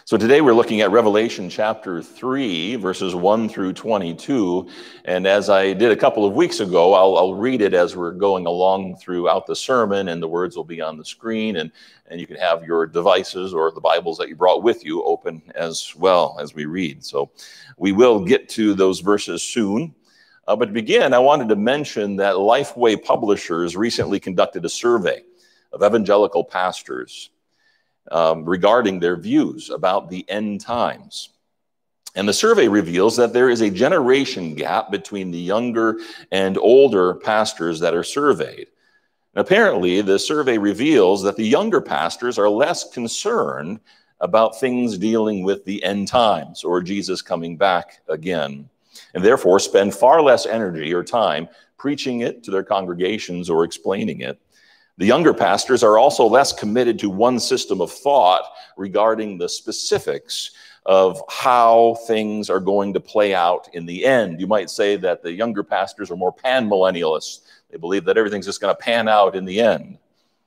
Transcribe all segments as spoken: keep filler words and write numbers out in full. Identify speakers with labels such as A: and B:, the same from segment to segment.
A: So today we're looking at Revelation chapter three, verses one through twenty-two. And as I did a couple of weeks ago, I'll, I'll read it as we're going along throughout the sermon, and the words will be on the screen, and, and you can have your devices or the Bibles that you brought with you open as well as we read. So we will get to those verses soon. Uh, but to begin, I wanted to mention that Lifeway Publishers recently conducted a survey of evangelical pastors Um, regarding their views about the end times. And the survey reveals that there is a generation gap between the younger and older pastors that are surveyed. And apparently, the survey reveals that the younger pastors are less concerned about things dealing with the end times or Jesus coming back again, and therefore spend far less energy or time preaching it to their congregations or explaining it. The younger pastors are also less committed to one system of thought regarding the specifics of how things are going to play out in the end. You might say that the younger pastors are more pan-millennialists. They believe that everything's just going to pan out in the end.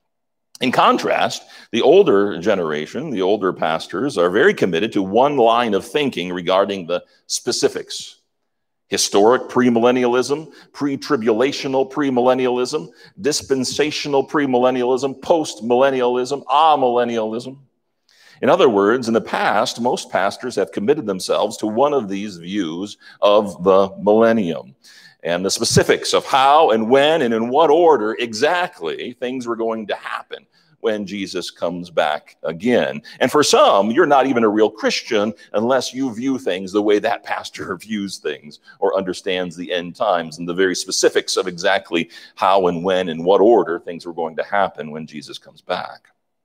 A: In contrast, the older generation, the older pastors, are very committed to one line of thinking regarding the specifics. Historic premillennialism, pre-tribulational premillennialism, dispensational premillennialism, post-millennialism, amillennialism. In other words, in the past, most pastors have committed themselves to one of these views of the millennium and the specifics of how and when and in what order exactly things were going to happen when Jesus comes back again. And for some, you're not even a real Christian unless you view things the way that pastor views things or understands the end times and the very specifics of exactly how and when and what order things are going to happen when Jesus comes back.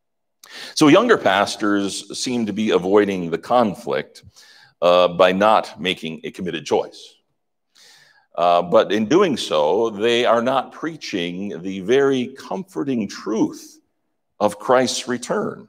A: So younger pastors seem to be avoiding the conflict uh, by not making a committed choice. Uh, but in doing so, they are not preaching the very comforting truth of Christ's return.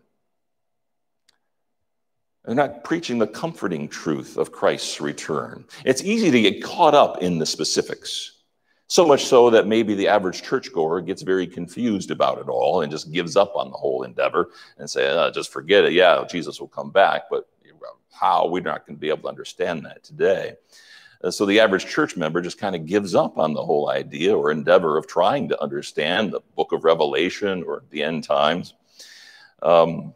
A: They're not preaching the comforting truth of Christ's return. It's easy to get caught up in the specifics, so much so that maybe the average churchgoer gets very confused about it all and just gives up on the whole endeavor and say, oh, just forget it. Yeah, Jesus will come back, but how? We're not going to be able to understand that today. So the average church member just kind of gives up on the whole idea or endeavor of trying to understand the book of Revelation or the end times. Um,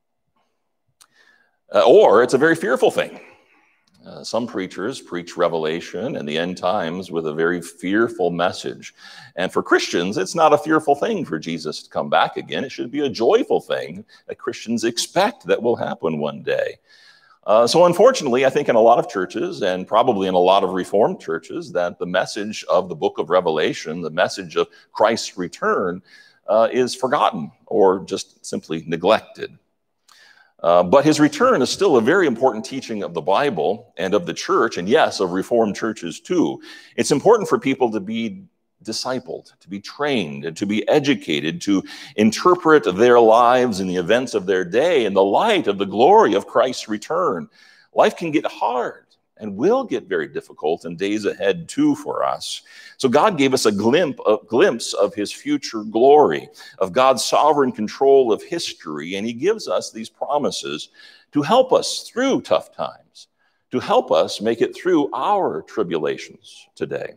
A: or it's a very fearful thing. Uh, some preachers preach Revelation and the end times with a very fearful message. And for Christians, it's not a fearful thing for Jesus to come back again. It should be a joyful thing that Christians expect that will happen one day. Uh, so unfortunately, I think in a lot of churches and probably in a lot of Reformed churches that the message of the book of Revelation, the message of Christ's return uh, is forgotten or just simply neglected. Uh, but his return is still a very important teaching of the Bible and of the church, and yes, of Reformed churches too. It's important for people to be discipled, to be trained, and to be educated, to interpret their lives and the events of their day in the light of the glory of Christ's return. Life can get hard and will get very difficult in days ahead too for us. So God gave us a glimpse, a glimpse of his future glory, of God's sovereign control of history, and he gives us these promises to help us through tough times, to help us make it through our tribulations today.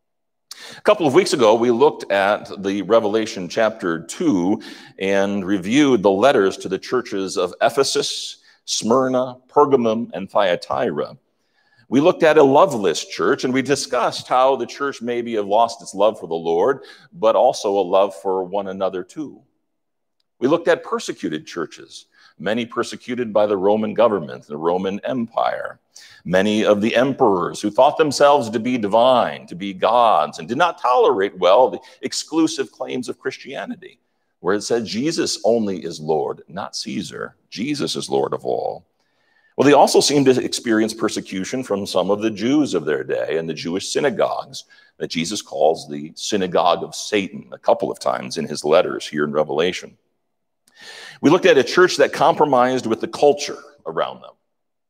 A: A couple of weeks ago, we looked at the Revelation chapter two and reviewed the letters to the churches of Ephesus, Smyrna, Pergamum, and Thyatira. We looked at a loveless church, and we discussed how the church maybe have lost its love for the Lord, but also a love for one another too. We looked at persecuted churches, many persecuted by the Roman government, the Roman Empire. Many of the emperors who thought themselves to be divine, to be gods, and did not tolerate well the exclusive claims of Christianity, where it said Jesus only is Lord, not Caesar. Jesus is Lord of all. Well, they also seemed to experience persecution from some of the Jews of their day and the Jewish synagogues that Jesus calls the synagogue of Satan a couple of times in his letters here in Revelation. We looked at a church that compromised with the culture around them,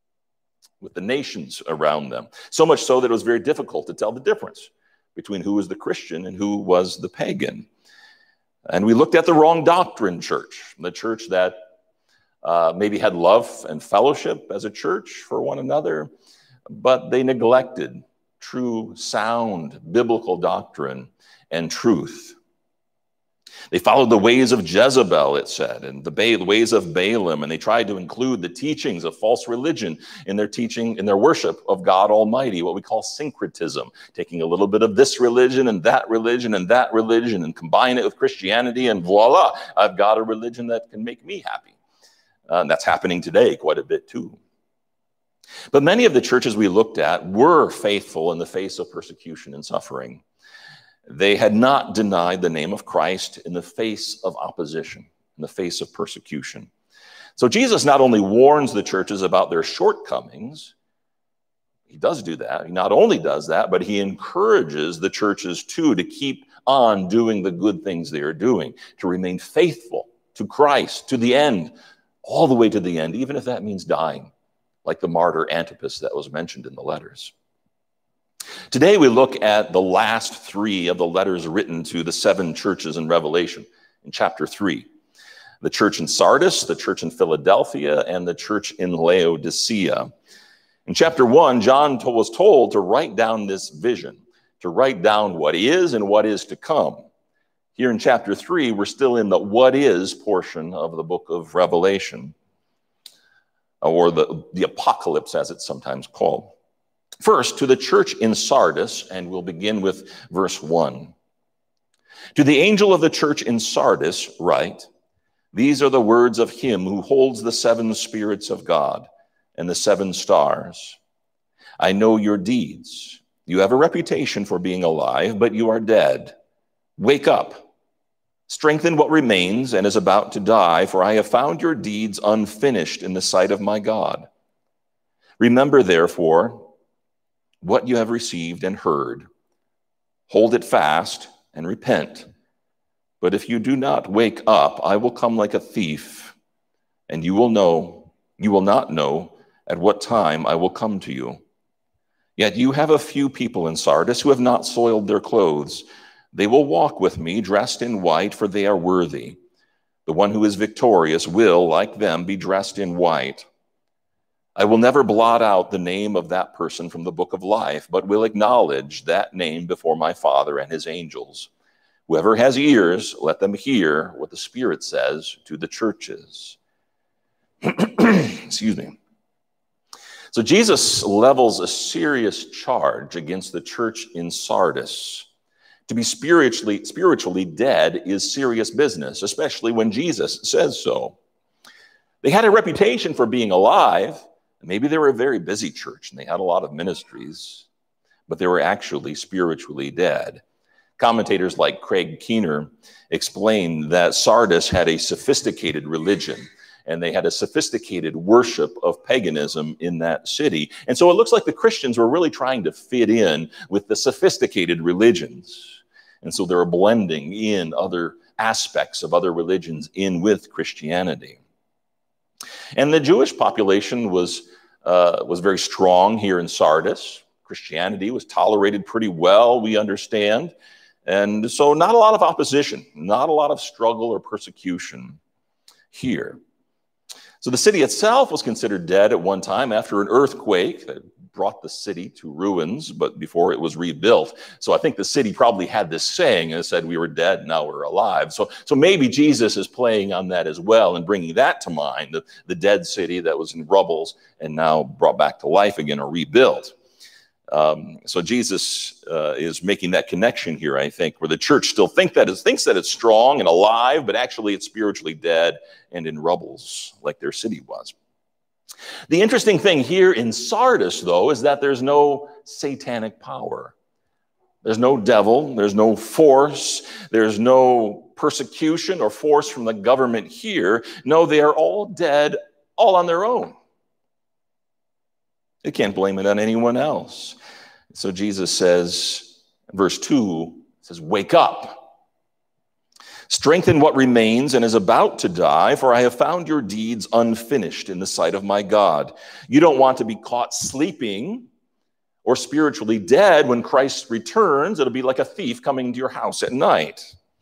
A: with the nations around them, so much so that it was very difficult to tell the difference between who was the Christian and who was the pagan. And we looked at the wrong doctrine church, the church that uh, maybe had love and fellowship as a church for one another, but they neglected true, sound, biblical doctrine and truth. They followed the ways of Jezebel, it said, and the, ba- the ways of Balaam, and they tried to include the teachings of false religion in their teaching, in their worship of God Almighty, what we call syncretism, taking a little bit of this religion and that religion and that religion and combine it with Christianity, and voila, I've got a religion that can make me happy. Uh, and that's happening today quite a bit too. But many of the churches we looked at were faithful in the face of persecution and suffering. They had not denied the name of Christ in the face of opposition, in the face of persecution. So Jesus not only warns the churches about their shortcomings, he does do that. He not only does that, but he encourages the churches too to keep on doing the good things they are doing, to remain faithful to Christ to the end, all the way to the end, even if that means dying, like the martyr Antipas that was mentioned in the letters. Today we look at the last three of the letters written to the seven churches in Revelation in chapter three. The church in Sardis, the church in Philadelphia, and the church in Laodicea. In chapter one, John was told to write down this vision, to write down what is and what is to come. Here in chapter three, we're still in the what is portion of the book of Revelation, or the, the apocalypse as it's sometimes called. First, to the church in Sardis, and we'll begin with verse one. To the angel of the church in Sardis write, these are the words of him who holds the seven spirits of God and the seven stars. I know your deeds. You have a reputation for being alive, but you are dead. Wake up. Strengthen what remains and is about to die, for I have found your deeds unfinished in the sight of my God. Remember, therefore, what you have received and heard. Hold it fast and repent. But if you do not wake up, I will come like a thief, and you will know, you will not know at what time I will come to you. Yet you have a few people in Sardis who have not soiled their clothes. They will walk with me dressed in white, for they are worthy. The one who is victorious will, like them, be dressed in white. I will never blot out the name of that person from the book of life, but will acknowledge that name before my Father and his angels. Whoever has ears, let them hear what the Spirit says to the churches. Excuse me. So Jesus levels a serious charge against the church in Sardis. To be spiritually, spiritually dead is serious business, especially when Jesus says so. They had a reputation for being alive. Maybe they were a very busy church and they had a lot of ministries, but they were actually spiritually dead. Commentators like Craig Keener explain that Sardis had a sophisticated religion, and they had a sophisticated worship of paganism in that city. And so it looks like the Christians were really trying to fit in with the sophisticated religions. And so they were blending in other aspects of other religions in with Christianity. And the Jewish population was, uh, was very strong here in Sardis. Christianity was tolerated pretty well, we understand. And so not a lot of opposition, not a lot of struggle or persecution here. So the city itself was considered dead at one time after an earthquake that brought the city to ruins, but before it was rebuilt. So I think the city probably had this saying and said, we were dead, now we're alive. So, so maybe Jesus is playing on that as well and bringing that to mind, the, the dead city that was in rubbles and now brought back to life again or rebuilt. Um, so Jesus uh, is making that connection here, I think, where the church still think that it thinks that it's strong and alive, but actually it's spiritually dead and in rubbles like their city was. The interesting thing here in Sardis, though, is that there's no satanic power. There's no devil, there's no force, there's no persecution or force from the government here. No, they are all dead, all on their own. They can't blame it on anyone else. So Jesus says, verse two, says, wake up. Strengthen what remains and is about to die, for I have found your deeds unfinished in the sight of my God. You don't want to be caught sleeping or spiritually dead when Christ returns. It'll be like a thief coming to your house at night.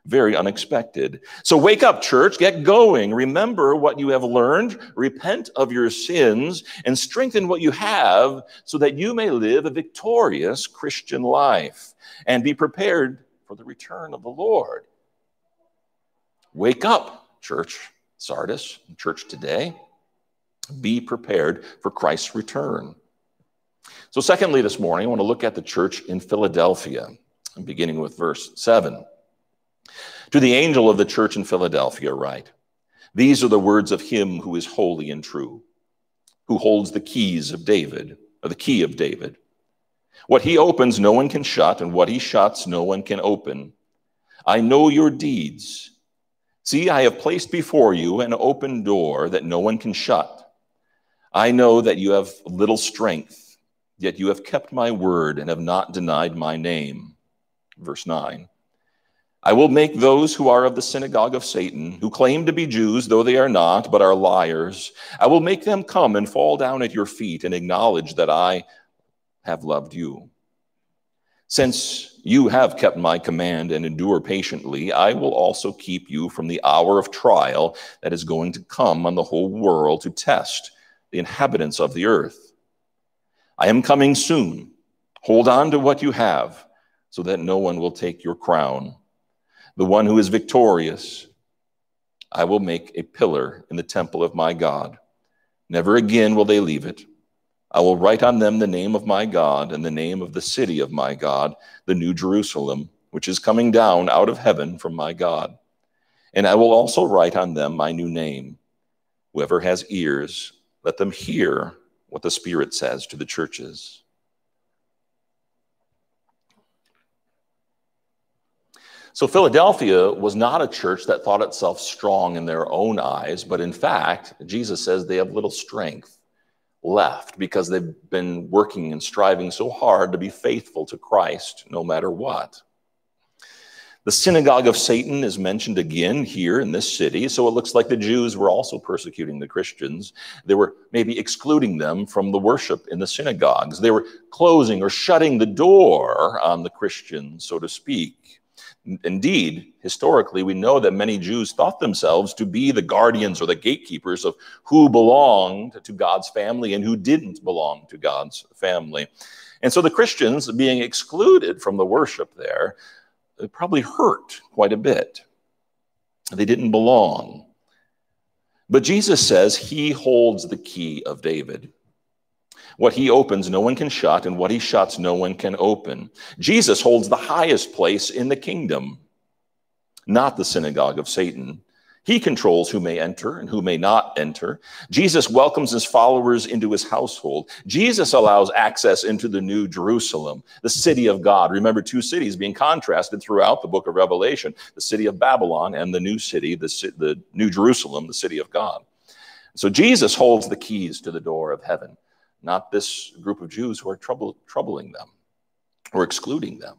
A: Very unexpected. So wake up, church, get going. Remember what you have learned, repent of your sins, and strengthen what you have so that you may live a victorious Christian life and be prepared for the return of the Lord. Wake up, church, Sardis, church today. Be prepared for Christ's return. So secondly, this morning, I want to look at the church in Philadelphia, beginning with verse seven. To the angel of the church in Philadelphia write, these are the words of him who is holy and true, who holds the keys of David, or the key of David. What he opens, no one can shut, and what he shuts, no one can open. I know your deeds. See, I have placed before you an open door that no one can shut. I know that you have little strength, yet you have kept my word and have not denied my name. Verse nine. I will make those who are of the synagogue of Satan, who claim to be Jews, though they are not, but are liars, I will make them come and fall down at your feet and acknowledge that I have loved you. Since you have kept my command and endure patiently, I will also keep you from the hour of trial that is going to come on the whole world to test the inhabitants of the earth. I am coming soon. Hold on to what you have, so that no one will take your crown. The one who is victorious, I will make a pillar in the temple of my God. Never again will they leave it. I will write on them the name of my God and the name of the city of my God, the New Jerusalem, which is coming down out of heaven from my God. And I will also write on them my new name. Whoever has ears, let them hear what the Spirit says to the churches. So Philadelphia was not a church that thought itself strong in their own eyes, but in fact, Jesus says they have little strength left because they've been working and striving so hard to be faithful to Christ no matter what. The synagogue of Satan is mentioned again here in this city, so it looks like the Jews were also persecuting the Christians. They were maybe excluding them from the worship in the synagogues. They were closing or shutting the door on the Christians, so to speak. Indeed, historically, we know that many Jews thought themselves to be the guardians or the gatekeepers of who belonged to God's family and who didn't belong to God's family. And so the Christians being excluded from the worship there, it probably hurt quite a bit. They didn't belong. But Jesus says he holds the key of David. What he opens, no one can shut, and what he shuts, no one can open. Jesus holds the highest place in the kingdom, not the synagogue of Satan. He controls who may enter and who may not enter. Jesus welcomes his followers into his household. Jesus allows access into the New Jerusalem, the city of God. Remember, two cities being contrasted throughout the book of Revelation, the city of Babylon and the new city, the, the New Jerusalem, the city of God. So Jesus holds the keys to the door of heaven, not this group of Jews who are trouble, troubling them or excluding them.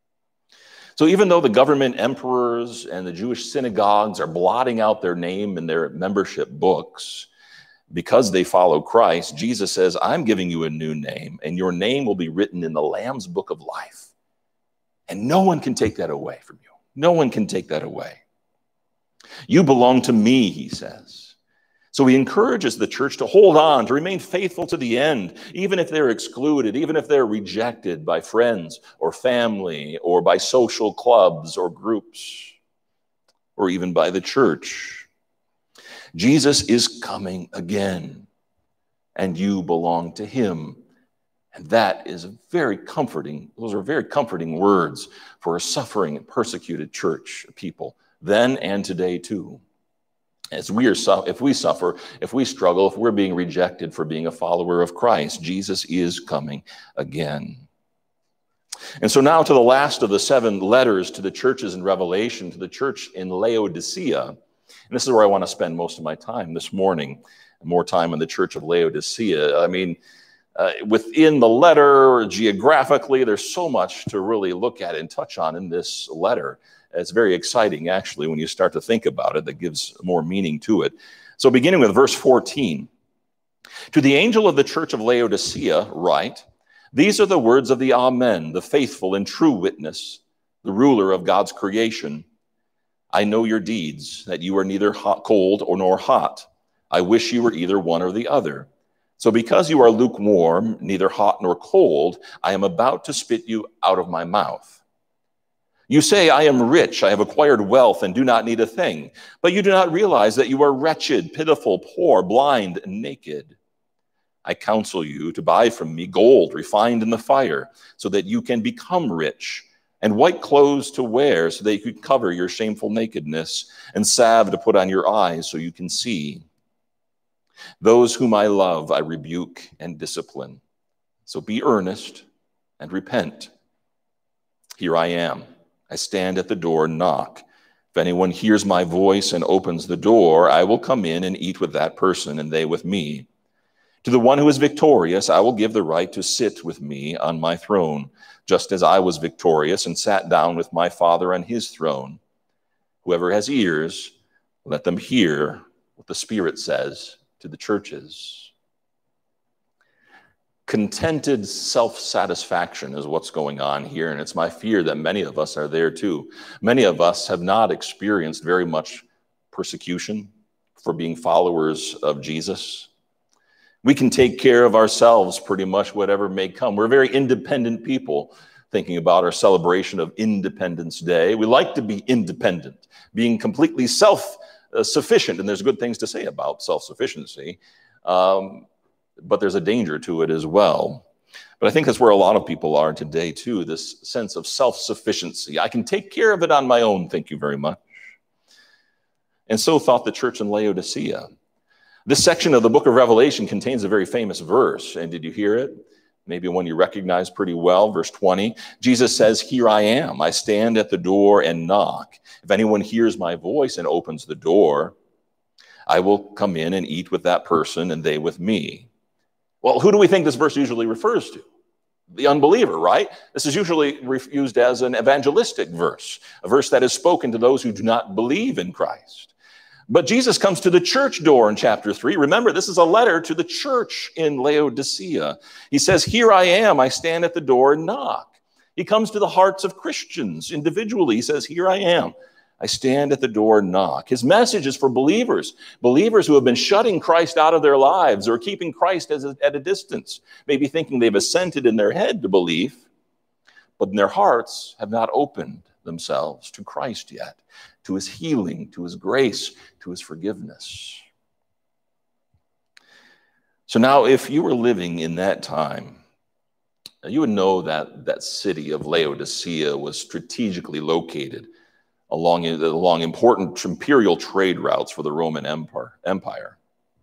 A: So even though the government emperors and the Jewish synagogues are blotting out their name in their membership books because they follow Christ, Jesus says, I'm giving you a new name, and your name will be written in the Lamb's book of life. And no one can take that away from you. No one can take that away. You belong to me, he says. So he encourages the church to hold on, to remain faithful to the end, even if they're excluded, even if they're rejected by friends or family or by social clubs or groups or even by the church. Jesus is coming again, and you belong to him. And that is very comforting. Those are very comforting words for a suffering and persecuted church people then and today too. As we are, if we suffer, if we struggle, if we're being rejected for being a follower of Christ, Jesus is coming again. And so now to the last of the seven letters to the churches in Revelation, to the church in Laodicea. And this is where I want to spend most of my time this morning, more time in the church of Laodicea. I mean, uh, within the letter, geographically, there's so much to really look at and touch on in this letter. It's very exciting, actually, when you start to think about it. That gives more meaning to it. So beginning with verse fourteen. To the angel of the church of Laodicea write, these are the words of the Amen, the faithful and true witness, the ruler of God's creation. I know your deeds, that you are neither hot, cold or nor hot. I wish you were either one or the other. So because you are lukewarm, neither hot nor cold, I am about to spit you out of my mouth. You say, I am rich, I have acquired wealth and do not need a thing. But you do not realize that you are wretched, pitiful, poor, blind, and naked. I counsel you to buy from me gold refined in the fire, so that you can become rich, and white clothes to wear, so that you can cover your shameful nakedness, and salve to put on your eyes, so you can see. Those whom I love, I rebuke and discipline. So be earnest and repent. Here I am. I stand at the door and knock. If anyone hears my voice and opens the door, I will come in and eat with that person, and they with me. To the one who is victorious, I will give the right to sit with me on my throne, just as I was victorious and sat down with my Father on his throne. Whoever has ears, let them hear what the Spirit says to the churches. Contented self-satisfaction is what's going on here, and it's my fear that many of us are there too. Many of us have not experienced very much persecution for being followers of Jesus. We can take care of ourselves pretty much whatever may come. We're very independent people, thinking about our celebration of Independence Day. We like to be independent, being completely self-sufficient, and there's good things to say about self-sufficiency, um, but there's a danger to it as well. But I think that's where a lot of people are today too, this sense of self-sufficiency. I can take care of it on my own, thank you very much. And so thought the church in Laodicea. This section of the book of Revelation contains a very famous verse. And did you hear it? Maybe one you recognize pretty well, verse twenty. Jesus says, here I am. I stand at the door and knock. If anyone hears my voice and opens the door, I will come in and eat with that person and they with me. Well, who do we think this verse usually refers to? The unbeliever, right? This is usually used as an evangelistic verse, a verse that is spoken to those who do not believe in Christ. But Jesus comes to the church door in chapter three. Remember, this is a letter to the church in Laodicea. He says, here I am, I stand at the door and knock. He comes to the hearts of Christians individually. He says, here I am, I stand at the door and knock. His message is for believers, believers who have been shutting Christ out of their lives or keeping Christ as a, at a distance, maybe thinking they've assented in their head to belief, but in their hearts have not opened themselves to Christ yet, to his healing, to his grace, to his forgiveness. So now if you were living in that time, you would know that that city of Laodicea was strategically located along, along important imperial trade routes for the Roman Empire.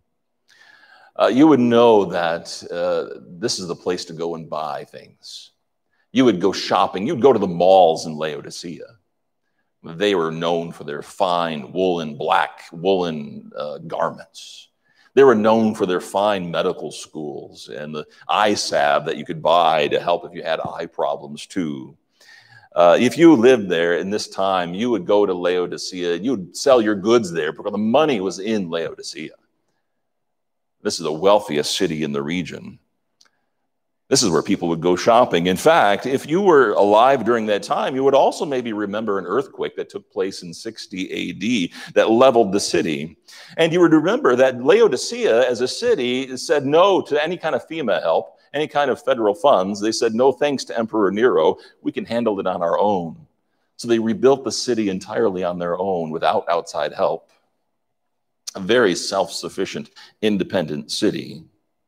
A: Uh, you would know that uh, this is the place to go and buy things. You would go shopping. You'd go to the malls in Laodicea. They were known for their fine woolen, black woolen uh, garments. They were known for their fine medical schools and the eye salve that you could buy to help if you had eye problems too. Uh, if you lived there in this time, you would go to Laodicea. You would sell your goods there because the money was in Laodicea. This is the wealthiest city in the region. This is where people would go shopping. In fact, if you were alive during that time, you would also maybe remember an earthquake that took place in sixty A D that leveled the city. And you would remember that Laodicea as a city said no to any kind of FEMA help, any kind of federal funds. They said, no thanks to Emperor Nero, we can handle it on our own. So they rebuilt the city entirely on their own without outside help. A very self-sufficient, independent city.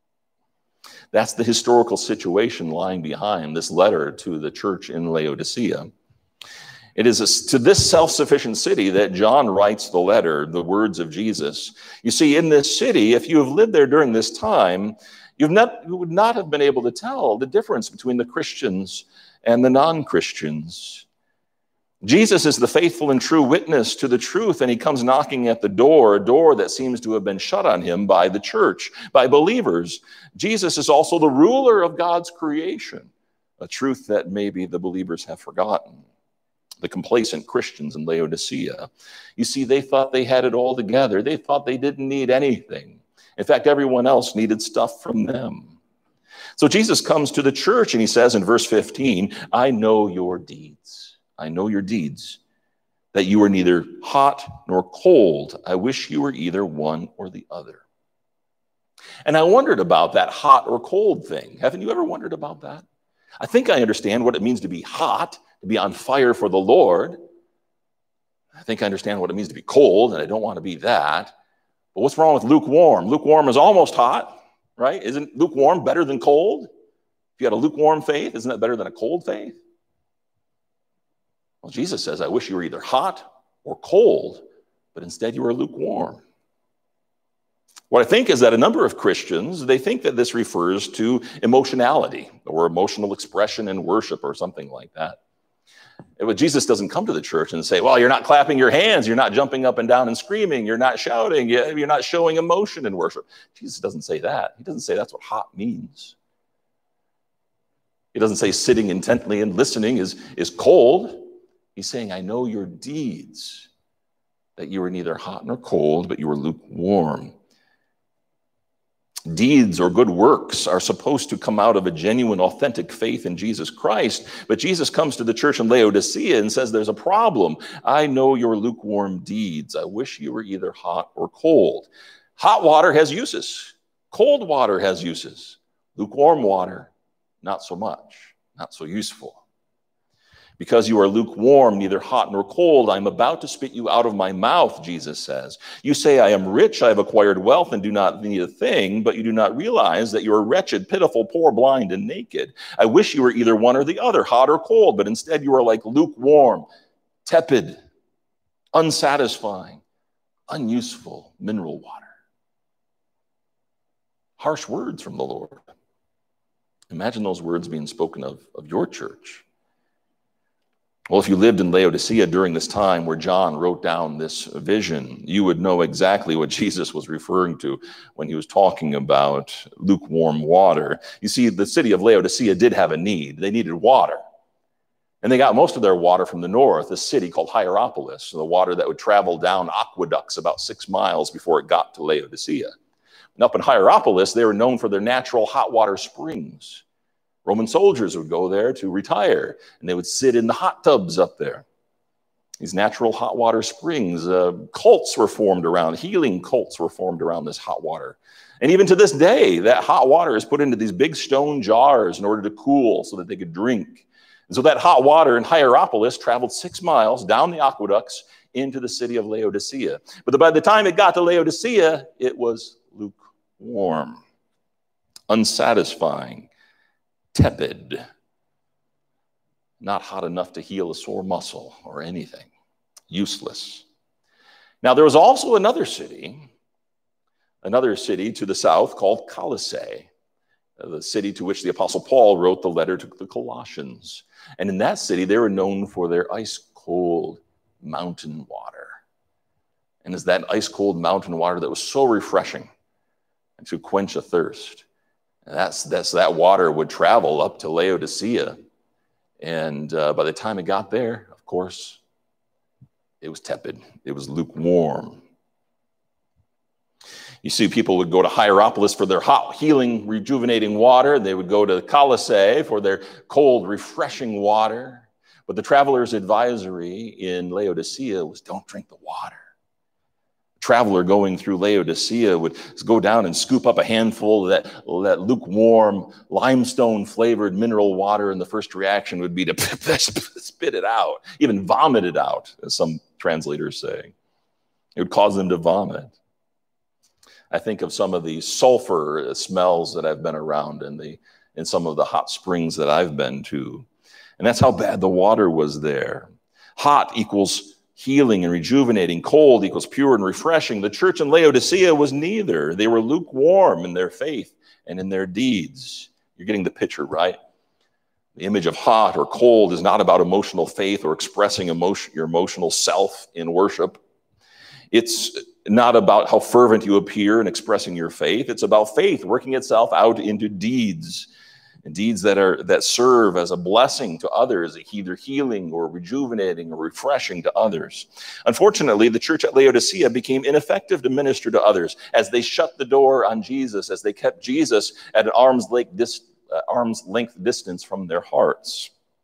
A: That's the historical situation lying behind this letter to the church in Laodicea. It is a, to this self-sufficient city that John writes the letter, the words of Jesus. You see, in this city, if you have lived there during this time, you've not, you would not have been able to tell the difference between the Christians and the non-Christians. Jesus is the faithful and true witness to the truth, and he comes knocking at the door, a door that seems to have been shut on him by the church, by believers. Jesus is also the ruler of God's creation, a truth that maybe the believers have forgotten. The complacent Christians in Laodicea, you see, they thought they had it all together. They thought they didn't need anything. In fact, everyone else needed stuff from them. So Jesus comes to the church and he says in verse fifteen, I know your deeds. I know your deeds. that you are neither hot nor cold. I wish you were either one or the other. And I wondered about that hot or cold thing. Haven't you ever wondered about that? I think I understand what it means to be hot, to be on fire for the Lord. I think I understand what it means to be cold, and I don't want to be that. But what's wrong with lukewarm? Lukewarm is almost hot, right? Isn't lukewarm better than cold? If you had a lukewarm faith, isn't that better than a cold faith? Well, Jesus says, I wish you were either hot or cold, but instead you were lukewarm. What I think is that a number of Christians, they think that this refers to emotionality or emotional expression in worship or something like that. But Jesus doesn't come to the church and say, well, you're not clapping your hands, you're not jumping up and down and screaming, you're not shouting, you're not showing emotion in worship. Jesus doesn't say that. He doesn't say that's what hot means. He doesn't say sitting intently and listening is, is cold. He's saying, I know your deeds, that you were neither hot nor cold, but you were lukewarm. Deeds or good works are supposed to come out of a genuine, authentic faith in Jesus Christ. But Jesus comes to the church in Laodicea and says, there's a problem. I know your lukewarm deeds. I wish you were either hot or cold. Hot water has uses. Cold water has uses. Lukewarm water, not so much, not so useful. Because you are lukewarm, neither hot nor cold, I am about to spit you out of my mouth, Jesus says. You say, I am rich, I have acquired wealth, and do not need a thing, but you do not realize that you are wretched, pitiful, poor, blind, and naked. I wish you were either one or the other, hot or cold, but instead you are like lukewarm, tepid, unsatisfying, unuseful mineral water. Harsh words from the Lord. Imagine those words being spoken of, of your church. Well, if you lived in Laodicea during this time where John wrote down this vision, you would know exactly what Jesus was referring to when he was talking about lukewarm water. You see, the city of Laodicea did have a need. They needed water. And they got most of their water from the north, a city called Hierapolis, the water that would travel down aqueducts about six miles before it got to Laodicea. And up in Hierapolis, they were known for their natural hot water springs. Roman soldiers would go there to retire, and they would sit in the hot tubs up there. These natural hot water springs, uh, cults were formed around, healing cults were formed around this hot water. And even to this day, that hot water is put into these big stone jars in order to cool so that they could drink. And so that hot water in Hierapolis traveled six miles down the aqueducts into the city of Laodicea. But by the time it got to Laodicea, it was lukewarm, unsatisfying, tepid, not hot enough to heal a sore muscle or anything, useless. Now, there was also another city, another city to the south called Colossae, the city to which the Apostle Paul wrote the letter to the Colossians. And in that city, they were known for their ice-cold mountain water. And it's that ice-cold mountain water that was so refreshing and to quench a thirst. And that's, that's that water would travel up to Laodicea. And uh, by the time it got there, of course, it was tepid. It was lukewarm. You see, people would go to Hierapolis for their hot, healing, rejuvenating water. They would go to Colossae for their cold, refreshing water. But the traveler's advisory in Laodicea was don't drink the water. Traveler going through Laodicea would go down and scoop up a handful of that, that lukewarm, limestone-flavored mineral water, and the first reaction would be to spit it out, even vomit it out, as some translators say. It would cause them to vomit. I think of some of the sulfur smells that I've been around in, the, in some of the hot springs that I've been to. And that's how bad the water was there. Hot equals healing and rejuvenating. Cold equals pure and refreshing. The church in Laodicea was neither. They were lukewarm in their faith and in their deeds. You're getting the picture, right? The image of hot or cold is not about emotional faith or expressing emotion, your emotional self in worship. It's not about how fervent you appear in expressing your faith. It's about faith working itself out into deeds. And deeds that are that serve as a blessing to others, either healing or rejuvenating or refreshing to others. Unfortunately, the church at Laodicea became ineffective to minister to others as they shut the door on Jesus, as they kept Jesus at an arm's length, dis, uh, arm's length distance from their hearts.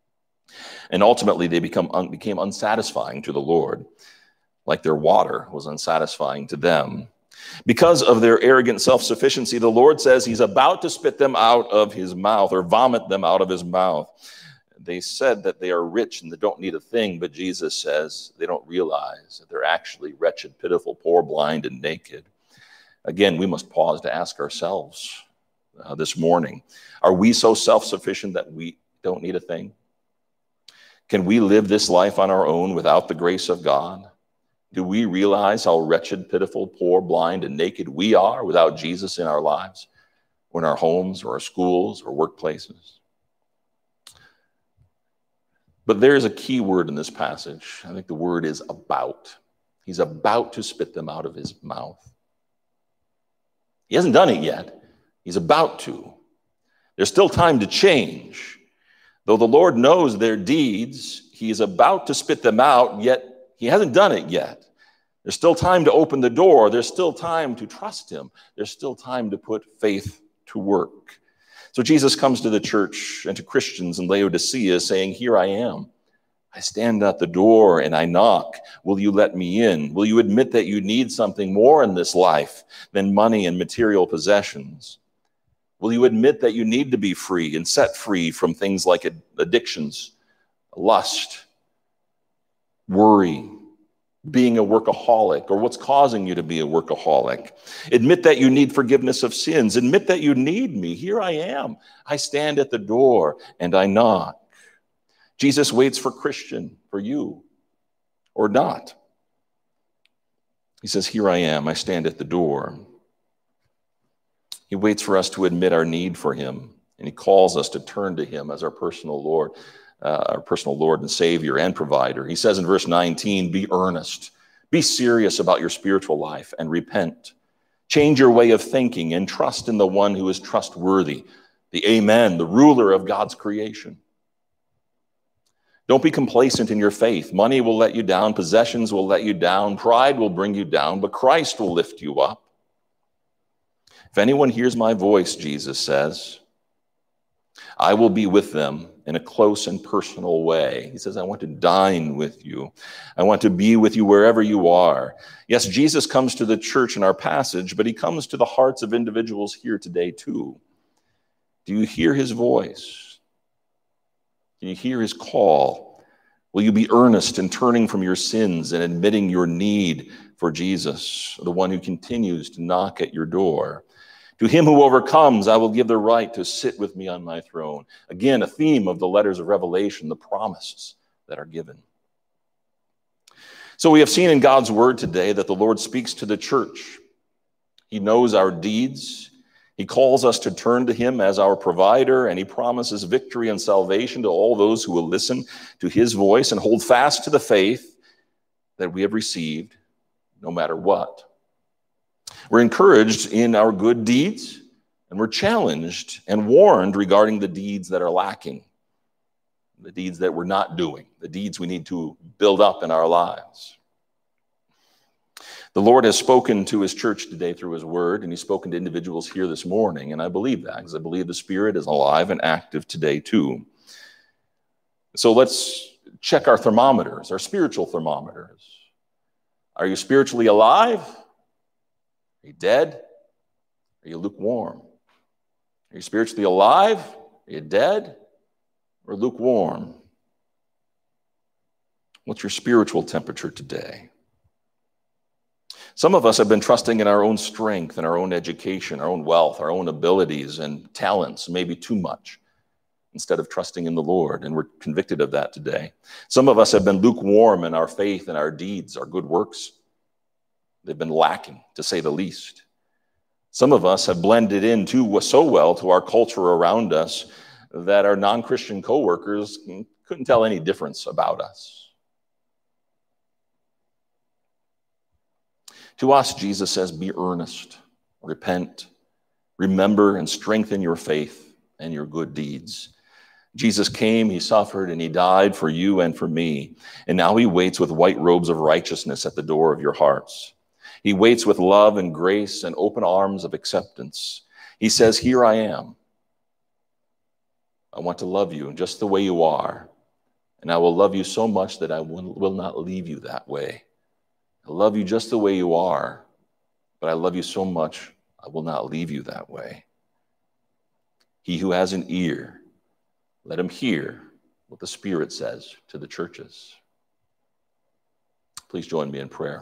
A: And ultimately, they become un- became unsatisfying to the Lord, like their water was unsatisfying to them. Because of their arrogant self-sufficiency, the Lord says he's about to spit them out of his mouth or vomit them out of his mouth. They said that they are rich and they don't need a thing, but Jesus says they don't realize that they're actually wretched, pitiful, poor, blind, and naked. Again, we must pause to ask ourselves uh, this morning, are we so self-sufficient that we don't need a thing? Can we live this life on our own without the grace of God? Do we realize how wretched, pitiful, poor, blind, and naked we are without Jesus in our lives, or in our homes, or our schools, or workplaces? But there is a key word in this passage. I think the word is about. He's about to spit them out of his mouth. He hasn't done it yet. He's about to. There's still time to change. Though the Lord knows their deeds, he is about to spit them out, yet he hasn't done it yet. There's still time to open the door. There's still time to trust him. There's still time to put faith to work. So Jesus comes to the church and to Christians in Laodicea saying, here I am. I stand at the door and I knock. Will you let me in? Will you admit that you need something more in this life than money and material possessions? Will you admit that you need to be free and set free from things like addictions, lust, worry, being a workaholic, or what's causing you to be a workaholic? Admit that you need forgiveness of sins. Admit that you need me. Here I am. I stand at the door and I knock. Jesus waits for Christian, for you, or not. He says, here I am. I stand at the door. He waits for us to admit our need for him, and he calls us to turn to him as our personal Lord, uh, our personal Lord and Savior and provider. He says in verse nineteen, be earnest, be serious about your spiritual life and repent. Change your way of thinking and trust in the one who is trustworthy, the Amen, the ruler of God's creation. Don't be complacent in your faith. Money will let you down, possessions will let you down, pride will bring you down, but Christ will lift you up. If anyone hears my voice, Jesus says, I will be with them in a close and personal way. He says, I want to dine with you. I want to be with you wherever you are. Yes, Jesus comes to the church in our passage, but he comes to the hearts of individuals here today too. Do you hear his voice? Do you hear his call? Will you be earnest in turning from your sins and admitting your need for Jesus, the one who continues to knock at your door? To him who overcomes, I will give the right to sit with me on my throne. Again, a theme of the letters of Revelation, the promises that are given. So we have seen in God's word today that the Lord speaks to the church. He knows our deeds. He calls us to turn to him as our provider, and he promises victory and salvation to all those who will listen to his voice and hold fast to the faith that we have received, no matter what. We're encouraged in our good deeds, and we're challenged and warned regarding the deeds that are lacking, the deeds that we're not doing, the deeds we need to build up in our lives. The Lord has spoken to his church today through his word, and he's spoken to individuals here this morning, and I believe that, because I believe the Spirit is alive and active today too. So let's check our thermometers, our spiritual thermometers. Are you spiritually alive? Are you dead? Are you lukewarm? Are you spiritually alive? Are you dead? Or lukewarm? What's your spiritual temperature today? Some of us have been trusting in our own strength and our own education, our own wealth, our own abilities and talents, maybe too much, instead of trusting in the Lord, and we're convicted of that today. Some of us have been lukewarm in our faith and our deeds, our good works. They've been lacking, to say the least. Some of us have blended in too so well to our culture around us that our non-Christian coworkers couldn't tell any difference about us. To us, Jesus says, be earnest, repent, remember and strengthen your faith and your good deeds. Jesus came, he suffered, and he died for you and for me. And now he waits with white robes of righteousness at the door of your hearts. He waits with love and grace and open arms of acceptance. He says, here I am. I want to love you just the way you are. And I will love you so much that I will, will not leave you that way. I love you just the way you are, but I love you so much, I will not leave you that way. He who has an ear, let him hear what the Spirit says to the churches. Please join me in prayer.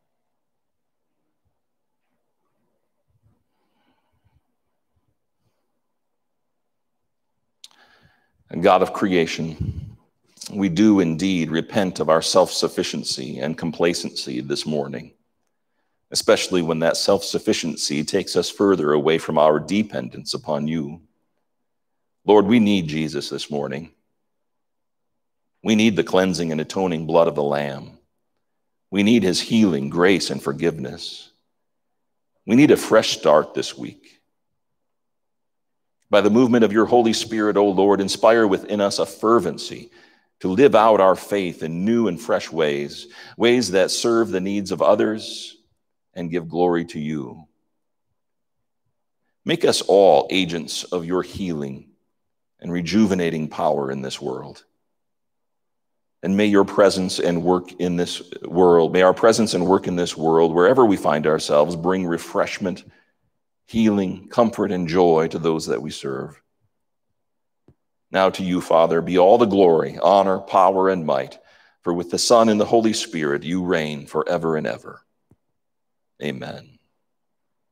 A: And God of creation, we do indeed repent of our self-sufficiency and complacency this morning, especially when that self-sufficiency takes us further away from our dependence upon you. Lord, we need Jesus this morning. We need the cleansing and atoning blood of the Lamb. We need his healing, grace, and forgiveness. We need a fresh start this week. By the movement of your Holy Spirit, O Lord, inspire within us a fervency to live out our faith in new and fresh ways, ways that serve the needs of others and give glory to you. Make us all agents of your healing and rejuvenating power in this world. And may your presence and work in this world, may our presence and work in this world, wherever we find ourselves, bring refreshment, healing, comfort, and joy to those that we serve. Now to you, Father, be all the glory, honor, power, and might, for with the Son and the Holy Spirit you reign forever and ever. Amen.